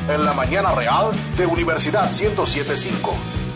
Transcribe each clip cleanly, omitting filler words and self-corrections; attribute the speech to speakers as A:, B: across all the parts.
A: en la mañana real de Universidad 107.5.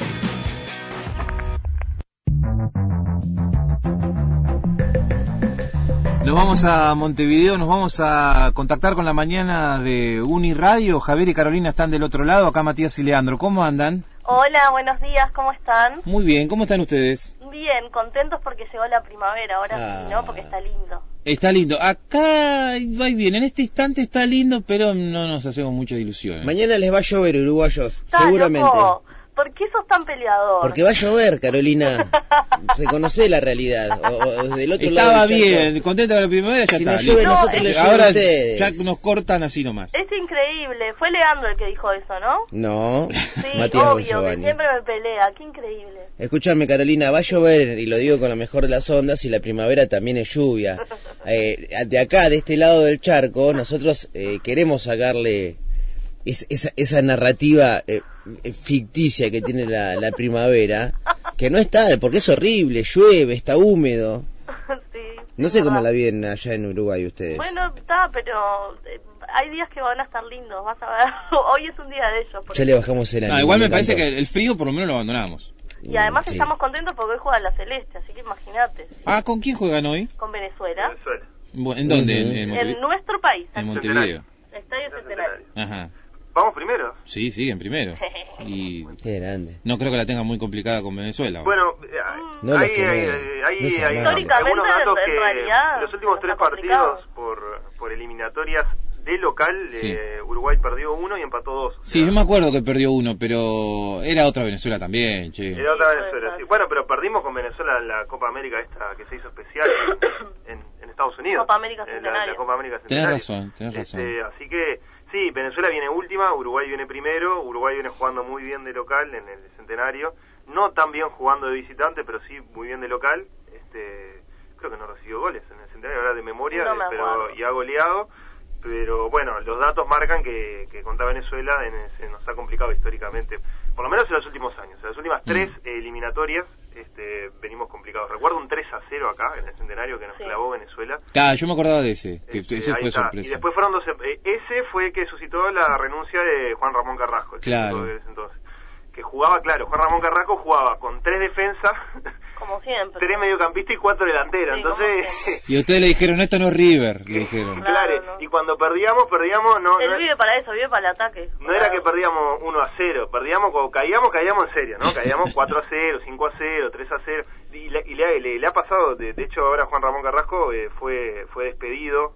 B: Nos vamos a Montevideo, nos vamos a contactar con la mañana de Uniradio. Javier y Carolina están del otro lado, acá Matías y Leandro. ¿Cómo andan?
C: Hola, buenos días, ¿cómo están?
B: Muy bien, ¿cómo están ustedes?
C: Bien, contentos porque llegó la primavera, ahora sí, ¿no? Porque está lindo.
B: Está lindo, acá va bien, en este instante está lindo, pero no nos hacemos muchas ilusiones.
D: Mañana les va a llover, uruguayos,
C: Está
D: seguramente.
C: Loco. ¿Por qué sos tan peleador?
D: Porque va a llover, Carolina. Reconocé la realidad. O del otro
B: Estaba
D: lado del
B: bien,
D: charco.
B: contenta con la primavera, ya
D: Si
B: está.
D: no llueve,
C: No,
D: nosotros les llueve
B: Ahora
D: a ustedes.
B: ya nos cortan así nomás.
C: Es increíble, fue Leandro el que dijo eso, ¿no?
D: No,
C: Sí,
D: Matías
C: obvio, que
D: Bongiovanni.
C: siempre me pelea, qué increíble.
D: Escúchame, Carolina, va a llover, y lo digo con la mejor de las ondas, y la primavera también es lluvia. De acá, de este lado del charco, nosotros queremos sacarle esa narrativa ficticia que tiene la primavera, que no es tal, porque es horrible, llueve, está húmedo.
C: Sí,
D: No sé
C: verdad.
D: cómo la vienen allá en Uruguay ustedes.
C: Bueno, está, pero hay días que van a estar lindos, vas a ver. Hoy es un día de ellos.
D: Ya le bajamos el ánimo.
B: Igual me parece
D: tanto.
B: que el frío por lo menos lo abandonamos.
C: Y además
D: Sí.
C: estamos contentos porque hoy juega la Celeste, así que imagínate.
B: Ah, ¿con quién juegan hoy?
C: Con Venezuela.
B: ¿En dónde?
D: Ujú.
B: ¿En Montevideo?
C: En nuestro país.
B: En Montevideo.
C: Estadio Centenario.
B: Ajá.
E: ¿Vamos primero?
B: Sí, en primero. Y
D: Qué grande.
B: no creo que la tengan muy complicada con Venezuela.
E: Bueno,
D: No
E: hay
D: los quemé. No se
E: hay
D: amaban.
E: algunos datos
C: en
E: que
C: realidad,
E: en los últimos
C: está
E: 3
C: complicado.
E: partidos por eliminatorias de local,
B: Sí.
E: Uruguay perdió 1 y empató 2.
B: Sí, yo me acuerdo que perdió uno, pero era otra Venezuela también, che.
E: Era otra
C: Sí,
E: Venezuela,
C: puede
E: sí.
C: ser.
E: Bueno, pero perdimos con Venezuela en la Copa América esta que se hizo especial en Estados Unidos.
C: Copa América
E: La
C: Centenario.
E: Copa América
B: Tenés
E: Centenario.
B: razón.
E: Así que, sí, Venezuela viene última, Uruguay viene primero, Uruguay viene jugando muy bien de local en el Centenario, no tan bien jugando de visitante, pero sí muy bien de local. Creo que no recibió goles en el Centenario, ahora de memoria,
C: No me acuerdo.
E: y ha goleado. Pero bueno, los datos marcan que contra Venezuela se nos ha complicado históricamente, por lo menos en los últimos años. En las últimas 3 eliminatorias venimos complicados. Recuerdo un 3-0 acá en el Centenario que nos clavó Venezuela.
B: Yo me acordaba de ese, que ese
E: ahí
B: fue
E: está.
B: sorpresa.
E: Y después fueron ese fue el que suscitó la renuncia de Juan Ramón Carrasco, el
B: Claro.
E: técnico de ese entonces. Que jugaba, claro, Juan Ramón Carrasco jugaba con 3 defensas,
C: Como siempre.
E: 3 mediocampistas y 4 delanteras.
C: Sí,
E: Entonces,
B: Y a ustedes le dijeron, esto no es River, le dijeron.
E: claro,
C: no.
E: y cuando perdíamos, no.
C: Él vive para eso, vive para el ataque.
E: No era que perdíamos 1-0, perdíamos cuando caíamos en serio, ¿no? Caíamos 4-0, 5-0, 3-0, y le ha pasado, de hecho ahora Juan Ramón Carrasco fue despedido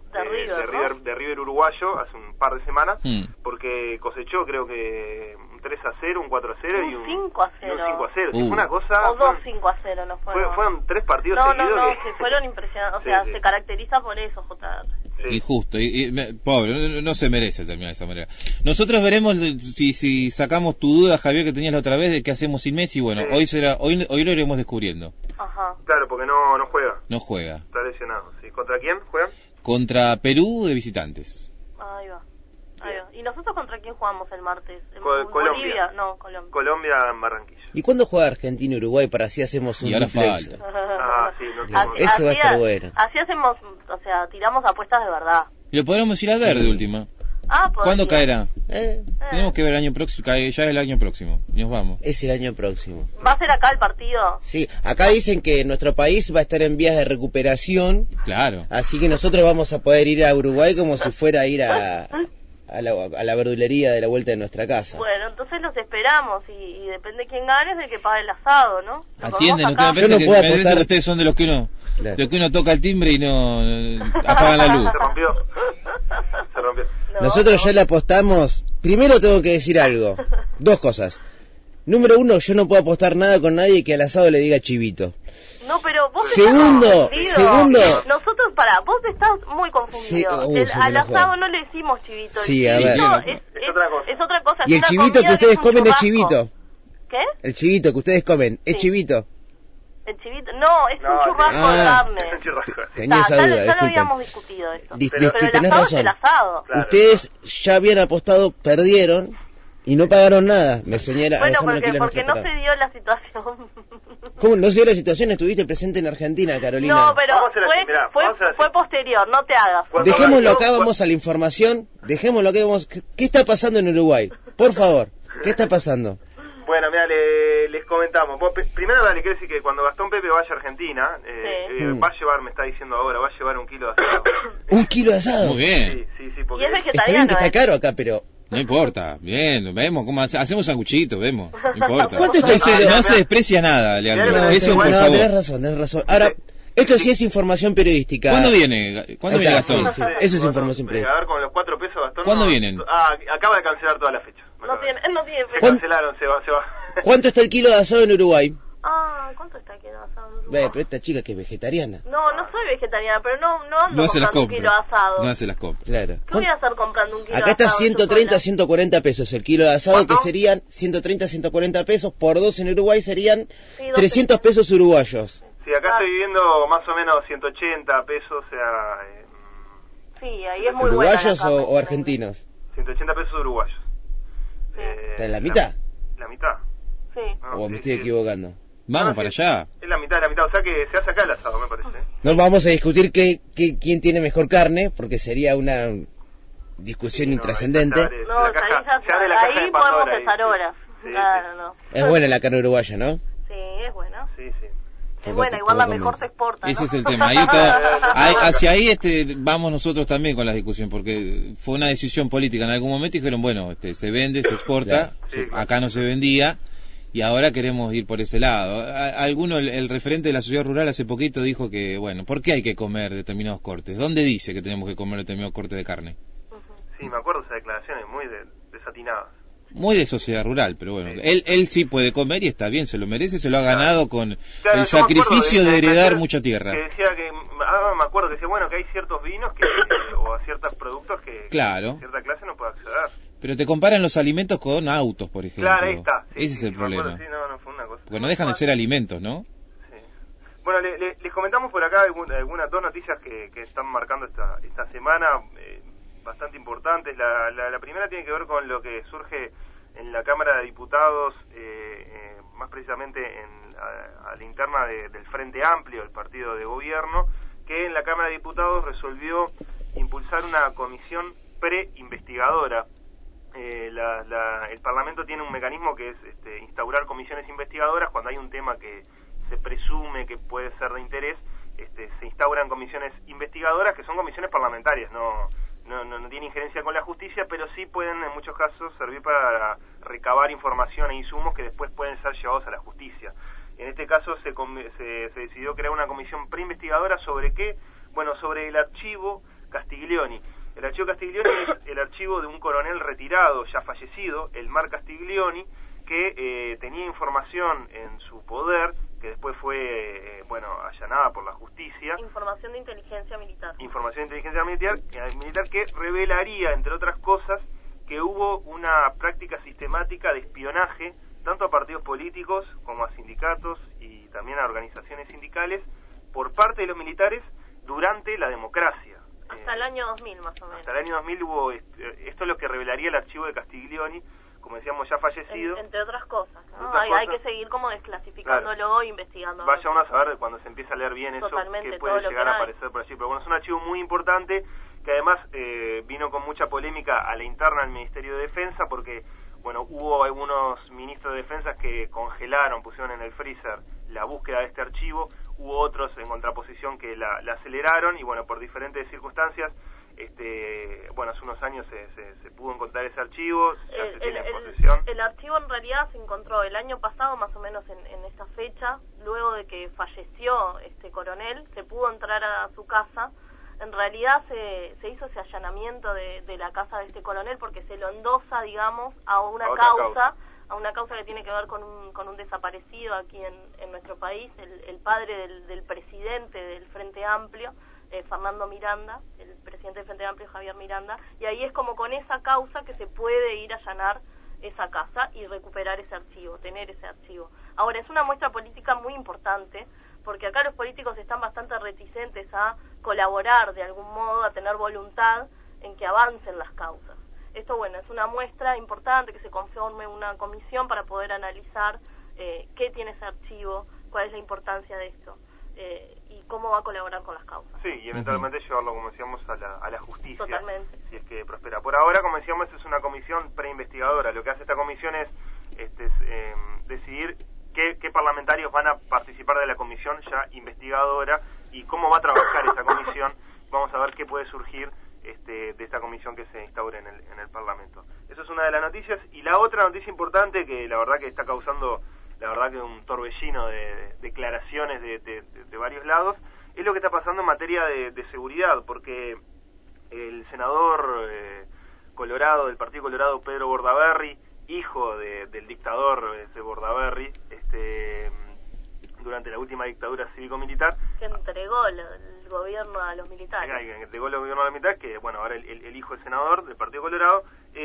E: de River uruguayo hace un par de semanas, porque cosechó creo que un 3-0, un 4-0 y un
C: 5-0.
E: Y un 5-0, fue una cosa...
C: O 2-5-0, no fueron.
E: Fueron 3 partidos
C: No,
E: seguidos.
C: que fueron impresionantes, o sea,
E: Sí.
C: se caracteriza por eso, JR.
E: Sí.
B: Injusto, pobre, no se merece terminar de esa manera. Nosotros veremos si sacamos tu duda, Javier, que tenías la otra vez de qué hacemos sin Messi. Bueno,
E: Sí.
B: hoy lo iremos descubriendo.
C: Ajá.
E: Claro, porque no juega,
B: No juega.
E: está lesionado. ¿Sí? ¿Contra quién juegan?
B: Contra Perú de visitantes.
C: Ahí va. ¿Y nosotros contra quién jugamos el martes?
E: Colombia.
C: Bolivia, no, Colombia.
E: Colombia en Barranquilla.
D: ¿Y cuándo juega Argentina y Uruguay para así hacemos un
B: Y ahora
D: duplex?
B: falta.
E: Sí, no
C: Así-
D: Ese va a estar
C: así-
D: bueno.
C: Así hacemos, o sea, tiramos apuestas de verdad.
B: Lo podremos ir a ver de última. ¿Cuándo caerá? Tenemos que ver el año próximo, ya es el año próximo. Y nos vamos.
D: Es el año próximo.
C: ¿Va a ser acá el partido?
D: Sí, acá dicen que nuestro país va a estar en vías de recuperación,
B: Claro.
D: así que nosotros vamos a poder ir a Uruguay como si fuera a ir a la verdulería de la vuelta de nuestra casa.
C: Bueno, entonces los esperamos y depende quién gane es el que pague el asado, ¿no? Lo
B: Atienden,
C: comemos acá.
B: ustedes me
D: Yo no
B: parece
D: puedo
B: me parece
D: apostar-
B: que ustedes son de los que uno toca el timbre y no apagan la luz.
E: Se rompió.
C: No,
D: Nosotros ya le apostamos. Primero tengo que decir algo. 2 cosas. Número 1, yo no puedo apostar nada con nadie que al asado le diga chivito.
C: No, pero vos
D: Segundo,
C: estás confundido.
D: segundo.
C: Nosotros, vos estás muy confundido.
D: Sí, se me
C: al
D: enojó.
C: asado no le decimos chivito.
D: Sí,
C: el
D: a ver.
C: chivito
E: Es otra cosa.
C: Es otra cosa.
D: Y
C: es
D: el
C: una
D: chivito
C: comida
D: que ustedes
C: es un
D: comen es
C: churrasco.
D: chivito.
C: ¿Qué?
D: El chivito que ustedes comen es
C: Sí.
D: chivito.
C: El chivito. No, es un churrasco de
D: Ah.
C: carne.
E: Es un churrasco.
D: Tenía esa
C: ya
D: duda,
C: lo
D: disculpen.
C: habíamos discutido eso.
D: Dis-
C: Pero el
D: tenés
C: asado
D: razón.
C: es el asado.
E: Claro.
D: Ustedes ya habían apostado, perdieron, Y no pagaron nada, me señala.
C: Bueno, porque no se dio la situación.
D: ¿Cómo no se dio la situación? Estuviste presente en Argentina, Carolina.
C: No, pero fue posterior, no te hagas.
D: Dejémoslo acá, vamos a la información. Dejémoslo acá, vamos. ¿Qué está pasando en Uruguay? Por favor, ¿qué está pasando?
E: Bueno, mira, les comentamos. Primero, dale, quiero decir que cuando Gastón Pepe vaya a Argentina, va a llevar, me está diciendo ahora, va a llevar 1 kilo de asado.
D: ¿1 kilo de asado?
B: Muy bien.
E: Sí, porque...
C: Y es
D: Está bien que está caro acá, pero...
B: No importa, bien, vemos cómo hacemos sanguchito, vemos, no importa.
D: ¿Cuánto estoy
B: No se desprecia nada, Leandro, eso por favor.
D: Tenés razón. Ahora, esto sí es información periodística.
B: ¿Cuándo viene Gastón?
D: Sí. Eso es información periodística.
E: A ver, con los 4 pesos Gastón...
B: ¿Cuándo vienen?
E: Acaba de cancelar toda la fecha.
C: No tiene fecha.
E: Cancelaron, se va.
D: ¿Cuánto está el kilo de asado en Uruguay?
C: ¿Cuánto está el kilo de asado en Uruguay?
D: Pero esta chica que es vegetariana.
C: No soy vegetariana, pero no ando
B: hace las
C: comprando un kilo de asado.
B: No hace las compras.
D: Claro.
C: ¿Qué voy a estar comprando un kilo
D: Acá
C: de
D: está
C: asado?
D: 130 a 140 pesos el kilo de asado,
E: ¿Cuánto?
D: que serían 130 a 140 pesos, por 2 en Uruguay serían
C: Sí,
D: 300 pesos uruguayos.
E: Sí, acá estoy viviendo más o menos 180 pesos, o sea...
C: Sí, ahí es muy buena.
D: ¿Uruguayos o argentinos?
E: 180 pesos uruguayos.
C: Sí.
D: ¿Está en la mitad?
E: La mitad.
C: Sí.
E: No,
D: ¿O me estoy
E: sí.
D: equivocando?
B: Vamos
E: No,
B: para
E: sí,
B: allá.
E: Es la mitad, o sea que se hace acá el asado, me parece.
D: No vamos a discutir quién tiene mejor carne, porque sería una discusión intrascendente.
C: Ahí podemos empezar horas. Claro, no.
D: Es buena la carne uruguaya, ¿no?
C: Sí, es buena.
E: Sí.
C: Es buena, igual la mejor se exporta, ¿no?
B: Ese es el tema. Hacia ahí vamos nosotros también con la discusión, porque fue una decisión política en algún momento y dijeron, bueno, se vende, se exporta,
E: Claro.
B: acá no se vendía y ahora queremos ir por ese lado. El referente de la sociedad rural hace poquito dijo que, bueno, ¿por qué hay que comer determinados cortes? ¿Dónde dice que tenemos que comer determinados cortes de carne?
E: Sí, me acuerdo de esas declaraciones muy desatinadas.
B: Muy de sociedad rural, pero bueno, él sí puede comer y está bien, se lo merece, se lo ha ganado con
E: Claro,
B: el sacrificio de heredar mucha
E: Que
B: tierra.
E: decía que, me acuerdo que decía, bueno, que hay ciertos vinos o a ciertos productos que
B: Claro.
E: cierta clase no puede acceder.
B: Pero te comparan los alimentos con autos, por ejemplo.
E: Claro, ahí está. Sí,
B: Ese es el
E: me acuerdo,
B: problema.
E: sí, no, fue una cosa.
B: Bueno, dejan de ser alimentos, ¿no?
E: Sí. Bueno, les comentamos por acá algunas 2 noticias que están marcando esta semana, bastante importantes. La primera tiene que ver con lo que surge en la Cámara de Diputados, más precisamente a la interna del Frente Amplio, el partido de gobierno, que en la Cámara de Diputados resolvió impulsar una comisión pre-investigadora. El Parlamento tiene un mecanismo que es instaurar comisiones investigadoras cuando hay un tema que se presume que puede ser de interés. Se instauran comisiones investigadoras que son comisiones parlamentarias, no tiene injerencia con la justicia, pero sí pueden en muchos casos servir para recabar información e insumos que después pueden ser llevados a la justicia. En este caso se decidió crear una comisión preinvestigadora ¿sobre qué? Bueno, sobre el archivo Castiglioni. El archivo Castiglioni es el archivo de un coronel retirado, ya fallecido, Elmar Castiglioni, que tenía información en su poder, que después fue, allanada por la justicia.
C: Información de inteligencia militar.
E: Información de inteligencia militar que revelaría, entre otras cosas, que hubo una práctica sistemática de espionaje, tanto a partidos políticos como a sindicatos y también a organizaciones sindicales, por parte de los militares durante la democracia.
C: Hasta el año 2000, más o menos.
E: Hasta el año 2000 hubo, esto es lo que revelaría el archivo de Castiglioni, como decíamos, ya fallecido.
C: Entre otras cosas, ¿no?
E: Otras
C: Hay
E: cosas.
C: que seguir como desclasificándolo, investigándolo.
E: Vaya uno a saber cuando se empieza a leer bien eso,
C: Totalmente,
E: que puede llegar a aparecer por allí. Pero bueno, es un archivo muy importante que además vino con mucha polémica a la interna del Ministerio de Defensa porque, bueno, hubo algunos ministros de Defensa que congelaron, pusieron en el freezer la búsqueda de este archivo, hubo otros en contraposición que la aceleraron y, bueno, por diferentes circunstancias, hace unos años se pudo encontrar ese archivo, ya se tiene en posesión.
C: El archivo en realidad se encontró el año pasado, más o menos en esta fecha, luego de que falleció este coronel, se pudo entrar a su casa. En realidad se hizo ese allanamiento de la casa de este coronel porque se lo endosa, digamos, a una causa que tiene que ver con un desaparecido aquí en nuestro país, el padre del presidente del Frente Amplio, Fernando Miranda, el presidente del Frente Amplio, Javier Miranda, y ahí es como con esa causa que se puede ir a allanar esa casa y recuperar ese archivo, tener ese archivo. Ahora, es una muestra política muy importante, porque acá los políticos están bastante reticentes a colaborar de algún modo, a tener voluntad en que avancen las causas. Esto, bueno, es una muestra importante, que se conforme una comisión para poder analizar qué tiene ese archivo, cuál es la importancia de esto y cómo va a colaborar con las causas.
E: Sí, y eventualmente llevarlo, como decíamos, a la justicia.
C: Totalmente.
E: Si es que prospera. Por ahora, como decíamos, es una comisión preinvestigadora. Lo que hace esta comisión es decidir qué parlamentarios van a participar de la comisión ya investigadora y cómo va a trabajar esta comisión. Vamos a ver qué puede surgir de esta comisión que se instaure en el Parlamento. Eso es una de las noticias. Y la otra noticia importante, que la verdad que está causando, la verdad que un torbellino de declaraciones de varios lados, es lo que está pasando en materia de seguridad, porque el senador colorado, del Partido Colorado, Pedro Bordaberry, hijo del dictador Bordaberry, durante la última dictadura cívico-militar,
C: que entregó el gobierno a los militares.
E: Que entregó el gobierno a los militares, que bueno, ahora el hijo es senador del Partido Colorado.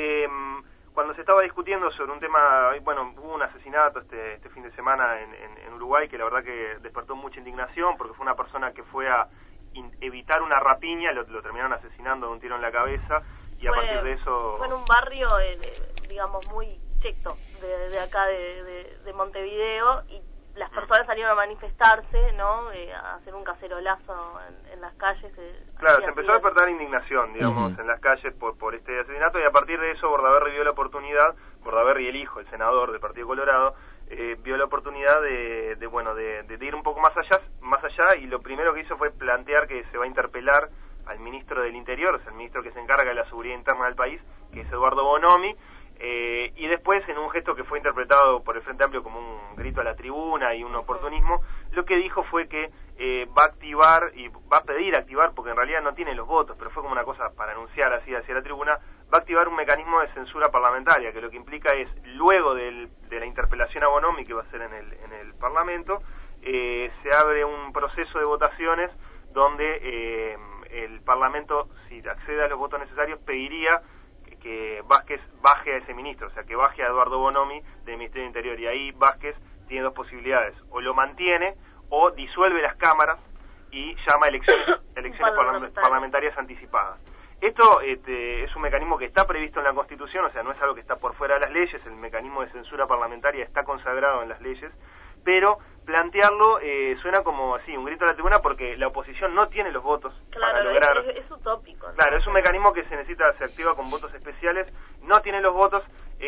E: Cuando se estaba discutiendo sobre un tema, bueno, hubo un asesinato este fin de semana en Uruguay, que la verdad que despertó mucha indignación, porque fue una persona que fue a evitar una rapiña, lo terminaron asesinando de un tiro en la cabeza, y a partir de eso...
C: Fue en un barrio, digamos, muy cheto de acá de Montevideo, y las personas salieron a manifestarse, ¿no? A hacer un cacerolazo en las calles.
E: Claro, se empezó a despertar indignación, digamos, en las calles por este asesinato, y a partir de eso Bordaberry vio la oportunidad, Bordaberry, el hijo, el senador del Partido Colorado, vio la oportunidad de ir un poco más allá, y lo primero que hizo fue plantear que se va a interpelar al ministro del Interior, o sea, el ministro que se encarga de la seguridad interna del país, que es Eduardo Bonomi. Y después, en un gesto que fue interpretado por el Frente Amplio como un grito a la tribuna y un oportunismo, lo que dijo fue que va a activar y va a pedir activar, porque en realidad no tiene los votos, pero fue como una cosa para anunciar así hacia la tribuna, va a activar un mecanismo de censura parlamentaria, que lo que implica es, luego de la interpelación a Bonomi, que va a ser en el Parlamento, se abre un proceso de votaciones donde el Parlamento, si accede a los votos necesarios, pediría que Vázquez baje a ese ministro, o sea, que baje a Eduardo Bonomi del Ministerio del Interior, y ahí Vázquez tiene dos posibilidades: o lo mantiene o disuelve las cámaras y llama a elecciones parlamentarias anticipadas. Esto es un mecanismo que está previsto en la Constitución, o sea, no es algo que está por fuera de las leyes. El mecanismo de censura parlamentaria está consagrado en las leyes, pero plantearlo suena como así, un grito a la tribuna, porque la oposición no tiene los votos para lograr...
C: Es utópico, ¿no?
E: Claro, es un mecanismo que se activa con votos especiales, no tiene los votos,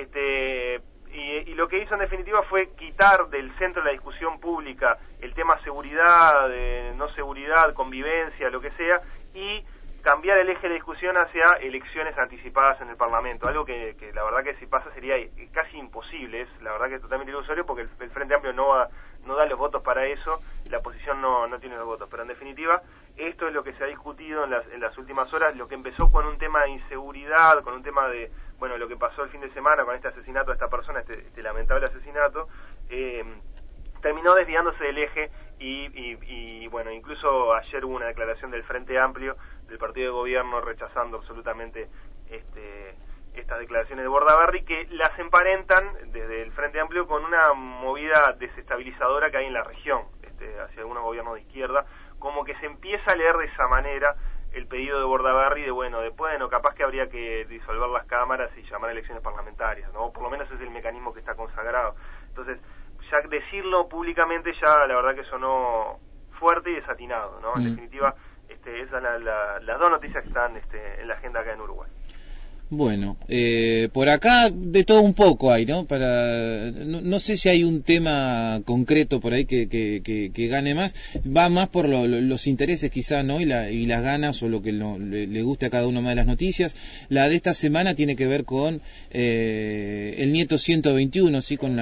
E: y lo que hizo en definitiva fue quitar del centro de la discusión pública el tema seguridad, no seguridad, convivencia, lo que sea, y cambiar el eje de discusión hacia elecciones anticipadas en el Parlamento, algo que la verdad que si pasa sería casi imposible. Es la verdad que es totalmente ilusorio, porque el Frente Amplio no da los votos para eso, la oposición no tiene los votos, pero en definitiva esto es lo que se ha discutido en las últimas horas. Lo que empezó con un tema de inseguridad, con un tema de, bueno, lo que pasó el fin de semana con este asesinato de esta persona, este lamentable asesinato, terminó desviándose del eje, y bueno, incluso ayer hubo una declaración del Frente Amplio, del partido de gobierno, rechazando absolutamente estas declaraciones de Bordaberry, que las emparentan desde el Frente Amplio con una movida desestabilizadora que hay en la región, hacia algunos gobiernos de izquierda, como que se empieza a leer de esa manera el pedido de Bordaberry de capaz que habría que disolver las cámaras y llamar a elecciones parlamentarias, ¿no? Por lo menos es el mecanismo que está consagrado. Entonces, ya decirlo públicamente ya la verdad que sonó fuerte y desatinado, ¿no? En definitiva, esas son las dos noticias que están en la agenda acá en Uruguay.
B: Bueno, por acá de todo un poco hay, ¿no? No sé si hay un tema concreto por ahí que gane más. Va más por los intereses quizás, ¿no? Y las ganas, o lo que le guste a cada una más de las noticias. La de esta semana tiene que ver con el nieto 121, ¿sí? Con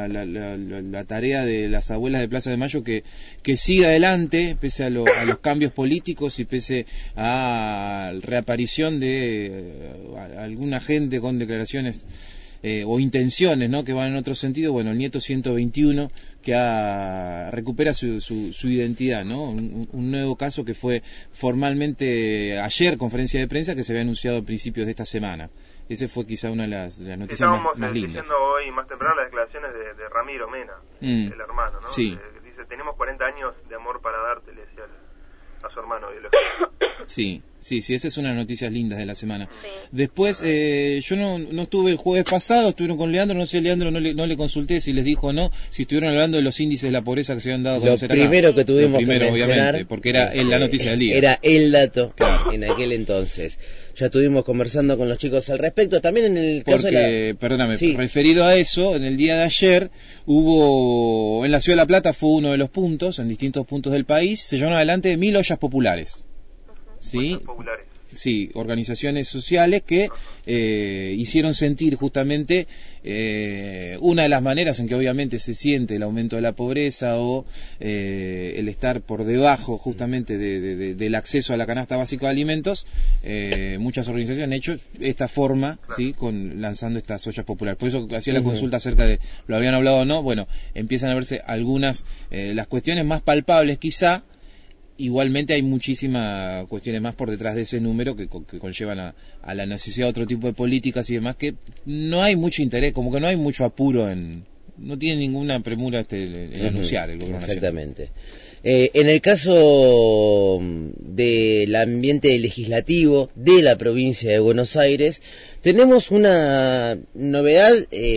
B: la tarea de las abuelas de Plaza de Mayo que sigue adelante pese a los cambios políticos y pese a la reaparición de alguna gente con declaraciones o intenciones, ¿no? Que van en otro sentido. Bueno, el nieto 121 que recupera su identidad, ¿no? Un nuevo caso que fue formalmente ayer, conferencia de prensa, que se había anunciado a principios de esta semana. Ese fue quizá una de las noticias más lindas.
E: Estábamos diciendo hoy más temprano las declaraciones de Ramiro Mena, el hermano, ¿no?
B: Sí.
E: Dice, tenemos 40 años de amor para darte, le decía a su hermano biológico.
B: Sí, esa es una de las noticias lindas de la semana.
C: Sí.
B: Después, yo no estuve el jueves pasado, estuvieron con Leandro, no sé, Leandro no le consulté si les dijo o no, si estuvieron hablando de los índices de la pobreza que se habían dado a conocer acá.
D: Lo primero que tuvimos
B: que mencionar, obviamente, porque era la noticia del día.
D: Era el dato,
B: claro,
D: en aquel entonces. Ya estuvimos conversando con los chicos al respecto, también en el caso de la...
B: Perdóname,
D: sí,
B: referido a eso, en el día de ayer hubo, en la Ciudad de La Plata fue uno de los puntos, en distintos puntos del país, se llevaron adelante 1000 ollas populares. ¿Sí?
E: Populares.
B: Sí, organizaciones sociales que hicieron sentir justamente una de las maneras en que obviamente se siente el aumento de la pobreza o el estar por debajo justamente del acceso a la canasta básica de alimentos. Muchas organizaciones han hecho esta forma, ¿sí? Lanzando estas ollas populares. Por eso hacía la consulta acerca de lo habían hablado o no. Bueno, empiezan a verse algunas las cuestiones más palpables quizá. Igualmente hay muchísimas cuestiones más por detrás de ese número que conllevan a la necesidad de otro tipo de políticas y demás, que no hay mucho interés, como que no hay mucho apuro no tiene ninguna premura en anunciar el gobierno
D: exactamente. En el caso del ambiente legislativo de la provincia de Buenos Aires, tenemos una novedad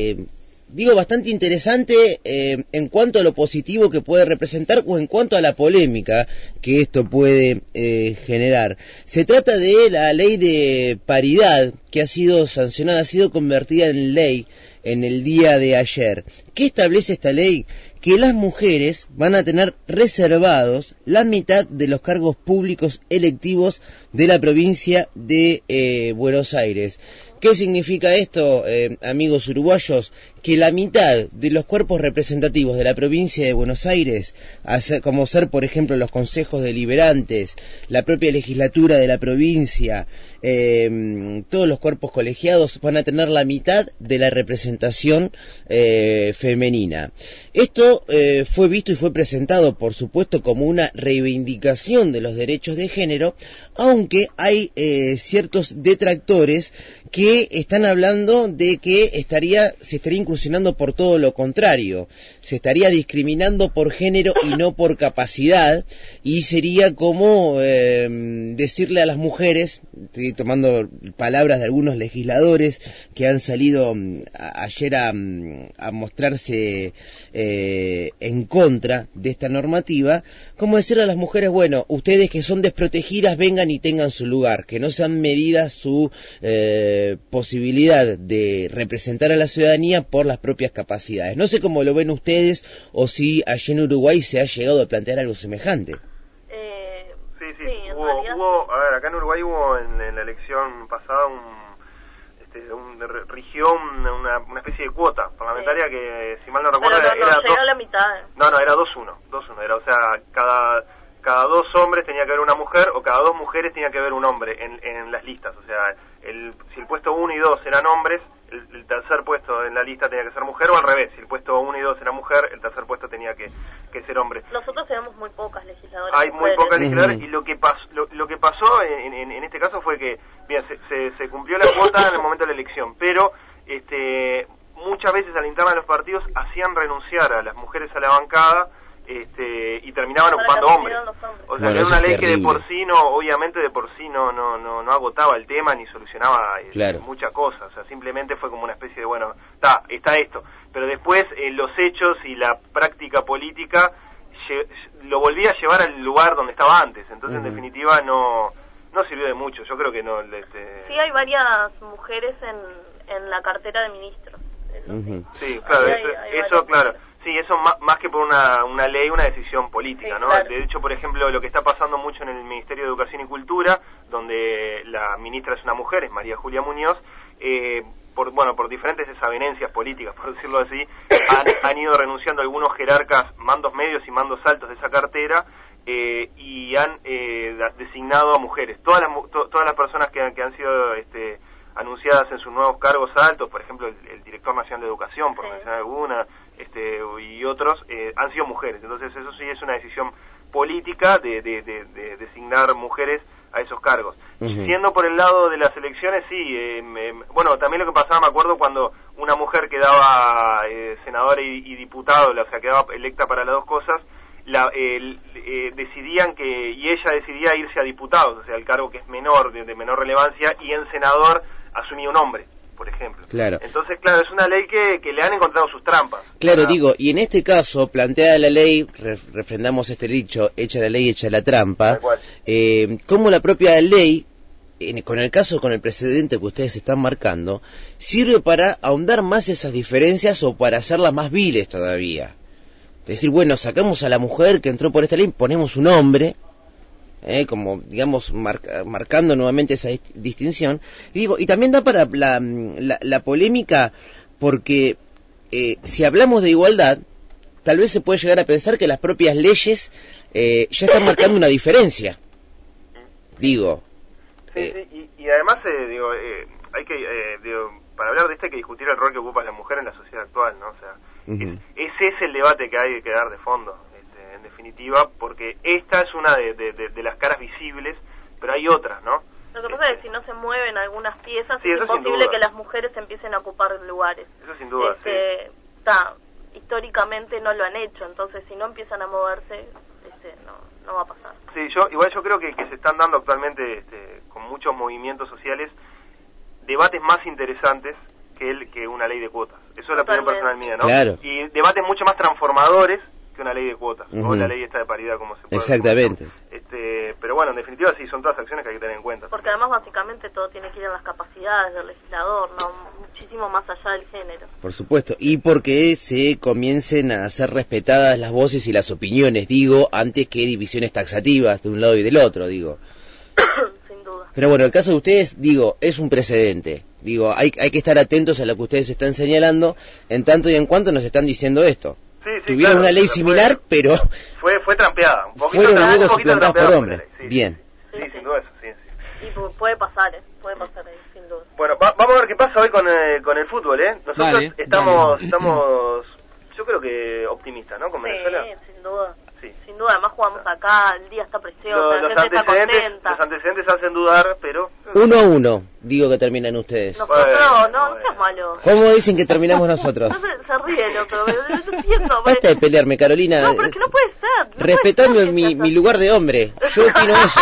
D: bastante interesante en cuanto a lo positivo que puede representar o en cuanto a la polémica que esto puede generar. Se trata de la ley de paridad que ha sido sancionada, ha sido convertida en ley en el día de ayer. ¿Qué establece esta ley? Que las mujeres van a tener reservados la mitad de los cargos públicos electivos de la provincia de Buenos Aires. ¿Qué significa esto, amigos uruguayos? Que la mitad de los cuerpos representativos de la provincia de Buenos Aires, como ser, por ejemplo, los consejos deliberantes, la propia legislatura de la provincia, todos los cuerpos colegiados, van a tener la mitad de la representación femenina. Esto fue visto y fue presentado, por supuesto, como una reivindicación de los derechos de género, aunque hay ciertos detractores que están hablando de que se estaría incursionando por todo lo contrario, se estaría discriminando por género y no por capacidad, y sería como decirle a las mujeres, estoy tomando palabras de algunos legisladores que han salido ayer a mostrarse en contra de esta normativa, como decirle a las mujeres, bueno, ustedes que son desprotegidas vengan y tengan su lugar, que no sean medidas su posibilidad de representar a la ciudadanía por las propias capacidades. No sé cómo lo ven ustedes o si allí en Uruguay se ha llegado a plantear algo semejante.
E: Sí, acá en Uruguay hubo en la elección pasada rigió una especie de cuota parlamentaria que, si mal no recuerdo,
C: era
E: llegó
C: a la mitad.
E: No, era 2-1, era, o sea, cada 2 hombres tenía que haber una mujer, o cada 2 mujeres tenía que haber un hombre en las listas. O sea, si el puesto 1 y 2 eran hombres, el tercer puesto en la lista tenía que ser mujer, o al revés, si el puesto 1 y 2 era mujer, el tercer puesto tenía que ser hombre.
C: Nosotros tenemos muy pocas legisladoras.
E: Hay muy pocas legisladoras, y lo que pasó en este caso fue que, bien, se cumplió la cuota en el momento de la elección, pero muchas veces a la interna de los partidos hacían renunciar a las mujeres a la bancada, y terminaban ocupando hombres. O sea, era una ley que de por sí no agotaba el tema ni solucionaba muchas cosas. O sea, simplemente fue como una especie de, bueno, está esto. Pero después los hechos y la práctica política lo volvía a llevar al lugar donde estaba antes. Entonces, en definitiva, no sirvió de mucho. Yo creo que no.
C: Sí, hay varias mujeres en la cartera de ministros.
E: Sí, claro, eso claro. Sí, eso más que por una ley, una decisión política,
C: sí,
E: ¿no?
C: Claro.
E: De hecho, por ejemplo, lo que está pasando mucho en el Ministerio de Educación y Cultura, donde la ministra es una mujer, es María Julia Muñoz, por diferentes desavenencias políticas, por decirlo así, han ido renunciando algunos jerarcas, mandos medios y mandos altos de esa cartera, y han designado a mujeres. Todas las personas que han sido anunciadas en sus nuevos cargos altos, por ejemplo, el director nacional de educación, por mencionar alguna, y otros, han sido mujeres. Entonces eso sí es una decisión política de designar mujeres a esos cargos. Siendo por el lado de las elecciones, sí, bueno, también lo que pasaba, me acuerdo, cuando una mujer quedaba senadora y diputada, o sea, quedaba electa para las dos cosas, decidían y ella decidía irse a diputados, o sea, el cargo que es menor, de menor relevancia, y en senador asumía un hombre, por ejemplo.
D: Claro.
E: Entonces, claro, es una ley que le han encontrado sus trampas.
D: Claro, digo, y en este caso, planteada la ley, refrendamos este dicho, echa la ley, echa la trampa, como la propia ley, con el precedente que ustedes están marcando, sirve para ahondar más esas diferencias o para hacerlas más viles todavía. Es decir, bueno, sacamos a la mujer que entró por esta ley, ponemos un hombre, como, digamos, marcando nuevamente esa distinción. Y también da para la polémica, porque si hablamos de igualdad, tal vez se puede llegar a pensar que las propias leyes ya están marcando una diferencia. Digo...
E: Sí, y además, hay que, para hablar de esto hay que discutir el rol que ocupa la mujer en la sociedad actual, ¿no? O sea, ese es el debate que hay que dar de fondo, en definitiva, porque esta es una de las caras visibles, pero hay otras, ¿no?
C: Lo que pasa es que si no se mueven algunas piezas,
E: sí,
C: es imposible que las mujeres empiecen a ocupar lugares.
E: Eso sin duda,
C: históricamente no lo han hecho, entonces si no empiezan a moverse, no va a pasar.
E: Sí, yo creo que se están dando actualmente, con muchos movimientos sociales, debates más interesantes que una ley de cuotas. Eso es la opinión personal mía, ¿no?
D: Claro.
E: Y debates mucho más transformadores que una ley de cuotas, o la ley esta de paridad, como se puede.
D: Exactamente.
E: Pero bueno, en definitiva sí, son todas acciones que hay que tener en cuenta.
C: Porque además básicamente todo tiene que ir a las capacidades del legislador, no muchísimo más allá del género.
D: Por supuesto, y porque se comiencen a hacer respetadas las voces y las opiniones, digo, antes que divisiones taxativas de un lado y del otro, digo.
C: Sin duda.
D: Pero bueno, el caso de ustedes, digo, es un precedente. Digo, hay que estar atentos a lo que ustedes están señalando, en tanto y en cuanto nos están diciendo esto.
E: Sí,
D: tuvieron una ley similar, pero...
E: Fue trampeada.
D: Fueron luego suplantadas por hombres. Bien.
E: Sí, sin duda eso, sí.
C: Y puede pasar ahí, sin duda.
E: Bueno, vamos a ver qué pasa hoy con el fútbol, ¿eh? Nosotros estamos, yo creo que optimistas, ¿no? Con Venezuela.
C: Sí, sin duda.
E: Sí.
C: Sin duda, además jugamos acá, el día está precioso, la gente está contenta.
E: Los antecedentes hacen dudar, pero...
D: 1-1, digo que terminan ustedes.
C: Nosotros, no seas malo.
D: ¿Cómo dicen que terminamos nosotros?
C: Se ríe el otro, no entiendo.
D: Basta de pelearme, Carolina.
C: No, pero es que no puede ser.
D: Respetame mi lugar de hombre. Yo opino eso.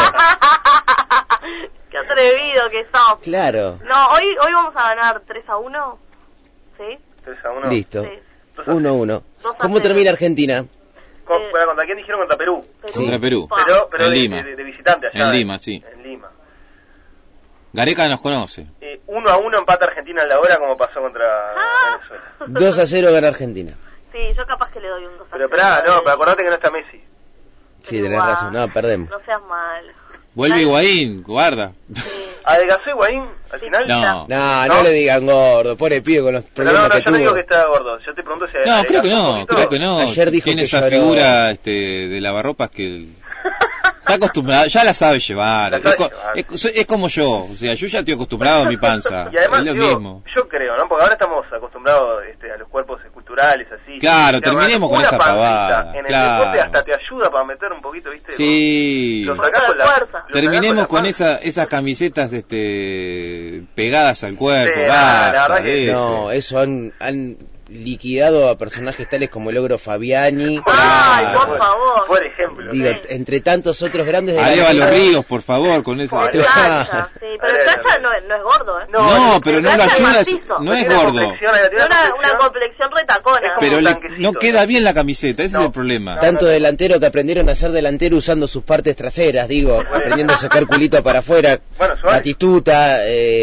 C: Qué atrevido que sos.
D: Claro.
C: No, hoy vamos a ganar 3-1. ¿Sí?
E: 3-1.
D: Listo.
C: Sí.
D: 1-1. ¿Cómo termina Argentina?
E: ¿Contra quién dijeron? Contra Perú.
B: Contra Perú.
E: Pero
B: en Lima.
E: De visitante allá.
B: En Lima, sí.
E: En Lima.
B: Gareca nos conoce.
E: 1-1 empata Argentina en la hora, como pasó contra Venezuela.
D: 2-0 gana Argentina.
C: Sí, yo capaz que le doy un 2-0.
E: Pero acordate que no está Messi.
D: Sí, tenés razón, no, perdemos.
C: No seas malo.
B: Vuelve Higuaín, guarda.
C: Sí.
E: ¿Adelgazó Higuaín al final?
D: No le digan gordo, pobre pibe con los problemas que
E: yo no digo que
D: tuvo.
E: está gordo, yo te pregunto si
B: No, creo que no.
D: Ayer dijo
B: tiene
D: que
B: esa
D: lloró.
B: figura de lavarropas que está acostumbrado, ya la sabe llevar. Es como yo, o sea, yo ya estoy acostumbrado a mi panza.
E: Y además,
B: es lo mismo.
E: yo creo, ¿no? Porque ahora estamos acostumbrados a los cuerpos esculturales, así.
B: Claro, terminemos con esa pavada.
E: En el
B: claro.
E: deporte hasta te ayuda para meter un poquito, ¿viste?
B: Sí.
E: Lo sacás con la fuerza.
B: Terminemos con esas camisetas pegadas al cuerpo.
E: Sí,
B: basta
E: la verdad
B: de
E: que
B: eso.
D: No, eso han liquidado a personajes tales como el ogro Fabiani.
C: Ay, por favor.
E: Por ejemplo.
D: Digo, entre tantos otros grandes de
B: Arévalo Ríos, por favor, con eso.
C: El Cacha, sí, pero el Cacha no es gordo, ¿eh?
B: No, pero no lo ayuda,
C: macizo.
B: no es gordo.
C: Una complexión retacona.
B: Pero no queda bien la camiseta, ese es el problema.
D: Tanto delantero que aprendieron a ser delantero usando sus partes traseras, digo, aprendiendo a sacar culito para afuera. Batistuta,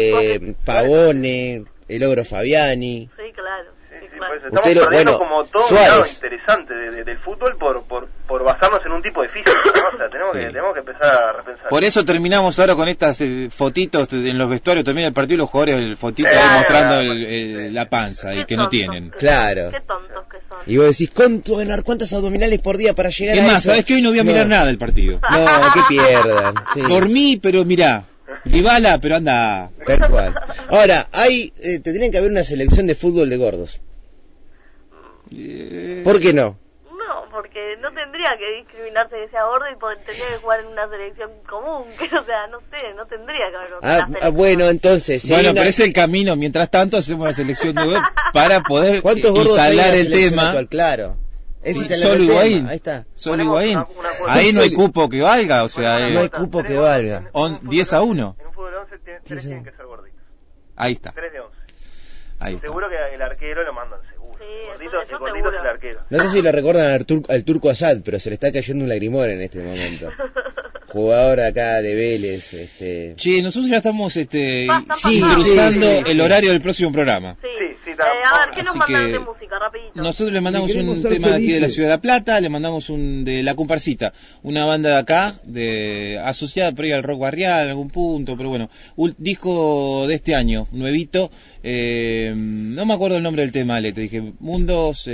D: Pavone, el ogro Fabiani.
C: Sí, claro.
E: Pues estamos perdiendo como todo un lado interesante del fútbol por basarnos en un tipo de físico, ¿no? O sea, tenemos que empezar a repensar.
B: Por eso terminamos ahora con estas fotitos en los vestuarios, termina el partido y los jugadores el fotito mostrando la panza y que no tienen.
D: Claro.
C: Qué tontos que son.
D: Y vos decís, ¿cuántas abdominales por día para llegar
B: es
D: a
B: más,
D: eso?
B: sabes que hoy no voy a mirar nada del partido.
D: No, que pierdan. Sí.
B: Dormí, pero mirá. Dybala, pero anda.
D: Tal cual. Ahora, tendrían que haber una selección de fútbol de gordos. ¿Por qué no?
C: No, porque no tendría que discriminarse que sea gordo y tendría que jugar en una selección común, que o sea, no sé, no tendría que haber otra selección.
D: Bueno, entonces... Si
B: pero es el camino, mientras tanto hacemos la selección de web para poder
D: ¿cuántos gordos
B: instalar
D: hay en la
B: el
D: selección
B: tema.
D: Actual? Claro.
B: Solo Higuaín.
D: Ahí está.
B: Solo Higuaín.
E: Una cuota.
B: Ahí no hay cupo que valga, o sea,
D: no hay cupo que valga.
B: 10-1.
E: En un fútbol 11 tres tienen que ser gorditos.
B: Ahí está.
E: 3 de 11.
B: Ahí está.
E: Seguro que el arquero lo mandan, seguro.
C: Sí,
E: Gordito,
C: eso
E: el gordito es el
C: seguro.
E: arquero.
D: No sé si lo recuerdan al turco Asad, pero se le está cayendo un lagrimón en este momento. Jugador acá de Vélez.
B: Che, nosotros ya estamos
C: Están
B: cruzando
D: sí, sí.
B: el horario del próximo programa.
C: Sí.
E: Sí, está.
C: A ver, ¿qué nos
B: Así
C: mandan
B: que
C: de música? Rapidito.
B: Nosotros le mandamos
D: Y queremos
B: un
D: ser
B: tema de aquí de la
D: felices.
B: Ciudad de La Plata, le mandamos un de La Comparsita, una banda de acá, asociada por ahí al rock barrial en algún punto, pero bueno, un disco de este año, nuevito, no me acuerdo el nombre del tema, te dije, Mundos,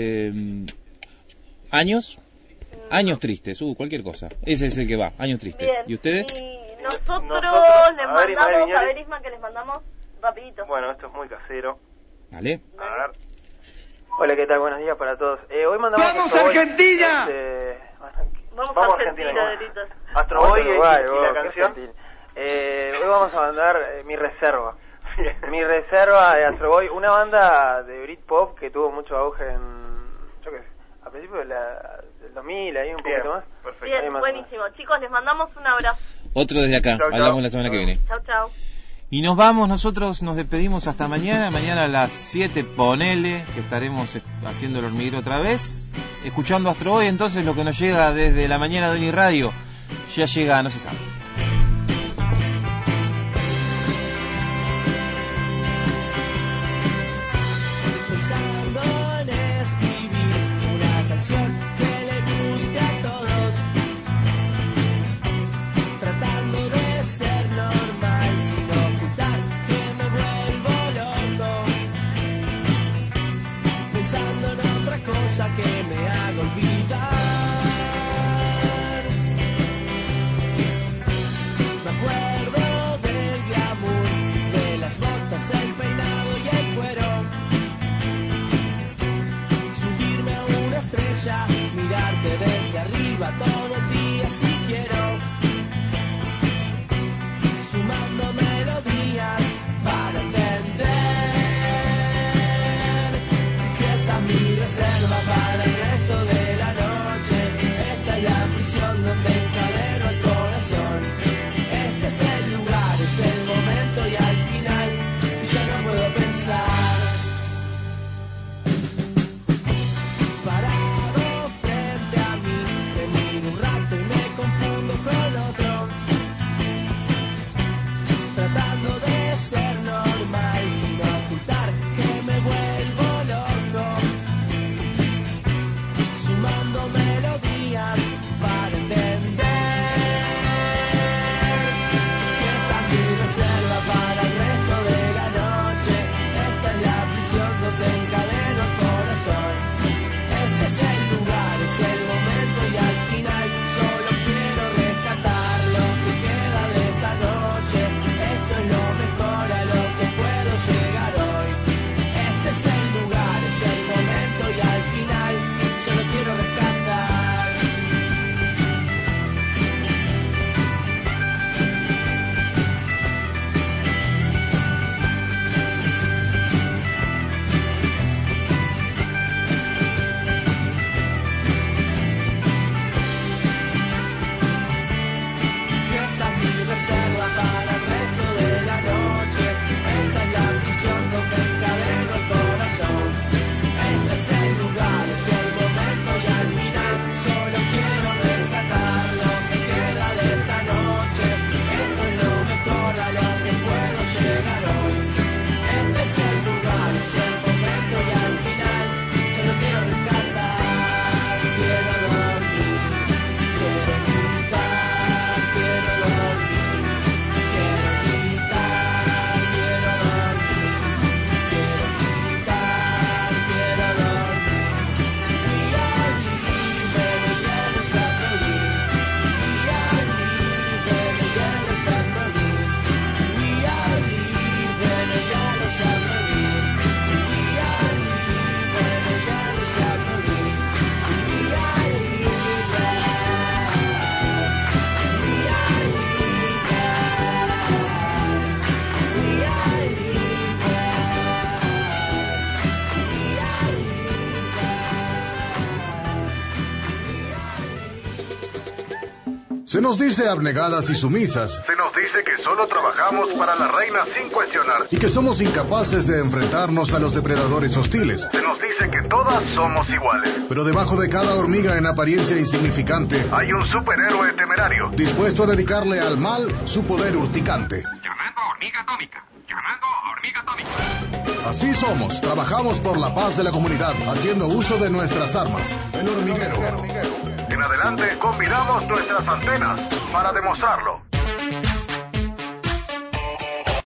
B: Años Tristes, cualquier cosa, ese es el que va, Años Tristes.
C: Bien.
B: ¿Y ustedes?
C: Y nosotros
E: Nosotros,
C: les
E: a ver, Ismael
C: mandamos,
E: Viñoles.
C: a ver, Isma, que les mandamos rapidito.
E: Bueno, esto es muy casero.
B: Dale.
E: A ver. Hola, ¿qué tal? Buenos días para todos. Hoy mandamos
F: ¡Vamos, Argentina!
C: Vamos a Argentina, Delitos.
E: Astro Boy y
F: Uruguay,
E: la canción. Hoy vamos a mandar Mi Reserva. Mi Reserva de Astro Boy, una banda de Britpop que tuvo mucho auge yo qué sé, a principios del 2000, ahí un poquito más. Perfecto.
C: Bien, buenísimo. Chicos, les mandamos un abrazo.
B: Otro desde acá,
E: Chau, chau.
B: hablamos la semana que viene.
C: Chau, chau.
B: Y nos vamos, nosotros nos despedimos hasta mañana a las 7, ponele, que estaremos haciendo el hormiguero otra vez, escuchando Astro Boy. Entonces lo que nos llega desde la mañana de Uniradio, ya llega, no se sabe.
G: Pensando en escribir una canción que le guste a todos, tratando de ser normal sin ocultar que me vuelvo loco, pensando en otra cosa que me haga olvidar.
A: Se nos dice abnegadas y sumisas.
F: Se nos dice que solo trabajamos para la reina sin cuestionar.
A: Y que somos incapaces de enfrentarnos a los depredadores hostiles.
F: Se nos dice que todas somos iguales.
A: Pero debajo de cada hormiga en apariencia insignificante
F: hay un superhéroe temerario,
A: dispuesto a dedicarle al mal su poder urticante.
H: Llamando a hormiga atómica. Llamando a hormiga atómica.
A: Así somos. Trabajamos por la paz de la comunidad, haciendo uso de nuestras armas. El hormiguero.
F: En adelante combinamos nuestras antenas para demostrarlo.